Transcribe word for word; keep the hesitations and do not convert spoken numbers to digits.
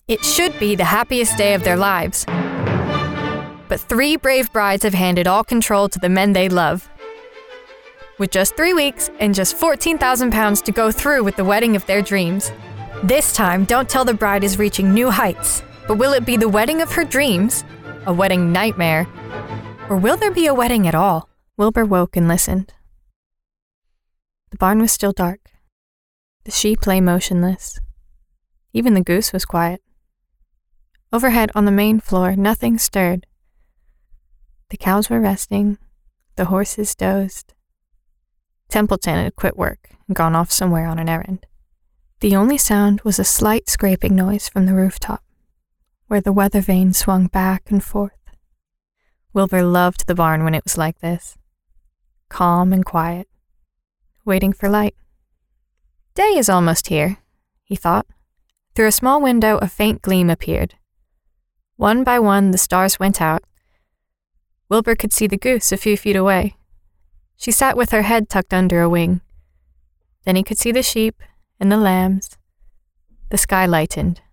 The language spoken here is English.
It should be the happiest day of their lives. But three brave brides have handed all control to the men they love. With just three weeks and just fourteen thousand pounds to go through with the wedding of their dreams. This time, don't tell the bride is reaching new heights, but will it be the wedding of her dreams? A wedding nightmare? Or will there be a wedding at all? Wilbur woke and listened. The barn was still dark. The sheep lay motionless. Even the goose was quiet. Overhead on the main floor, nothing stirred. The cows were resting. The horses dozed. Templeton had quit work and gone off somewhere on an errand. The only sound was a slight scraping noise from the rooftop, where the weather vane swung back and forth. Wilbur loved the barn when it was like this, calm and quiet, waiting for light. Day is almost here, he thought. Through a small window, a faint gleam appeared. One by one, the stars went out. Wilbur could see the goose a few feet away. She sat with her head tucked under a wing. Then he could see the sheep and the lambs. The sky lightened.